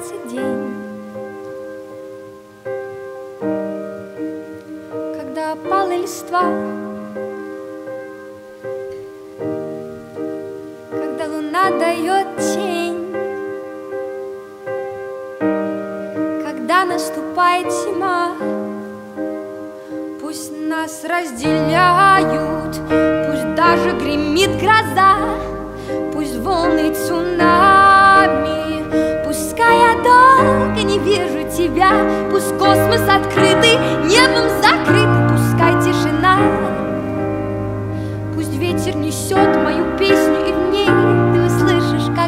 кончается день, когда опала листва, когда луна дает тень, когда наступает зима. Пусть нас разделяют, пусть даже гремит гроза, пусть волны цунами, пускай я долго не вижу тебя, пусть космос открытый, небом закрытый, пускай тишина, пусть ветер несет мою песню, и в ней ты услышишь, как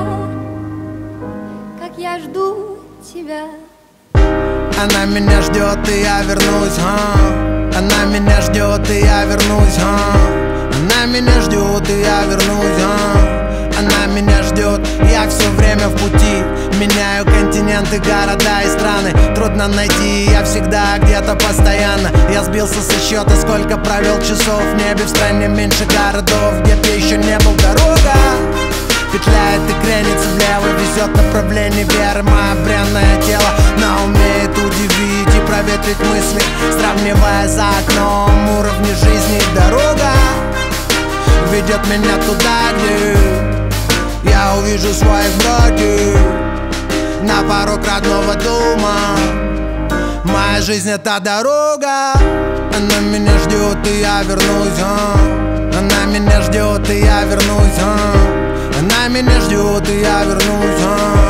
я жду тебя. Она меня ждет, и я вернусь, Она меня ждет, и я вернусь, Она меня ждет, и я вернусь, Она меня ждет, я все время в пути. Меняю континенты, города и страны. Трудно найти, я всегда где-то постоянно. Я сбился со счета, сколько провел часов в небе. В стране меньше городов, где ты еще не был. Дорога петляет и кренится влево, везет направление веры. Мое бренное тело, но умеет удивить и проветрить мысли, сравнивая за окном уровни жизни. Дорога ведет меня туда, где я увижу своих братьев на порог родного дома. Моя жизнь — это дорога. Она меня ждет, и я вернусь, Она меня ждет, и я вернусь, Она меня ждет, и я вернусь,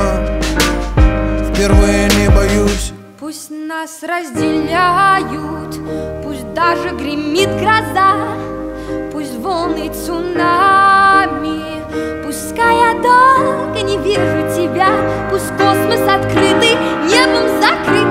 впервые не боюсь. Пусть нас разделяют, пусть даже гремит гроза, пусть волны цунами, пускай я долго не вижу тебя, пусть космос открытый, небом закрыт.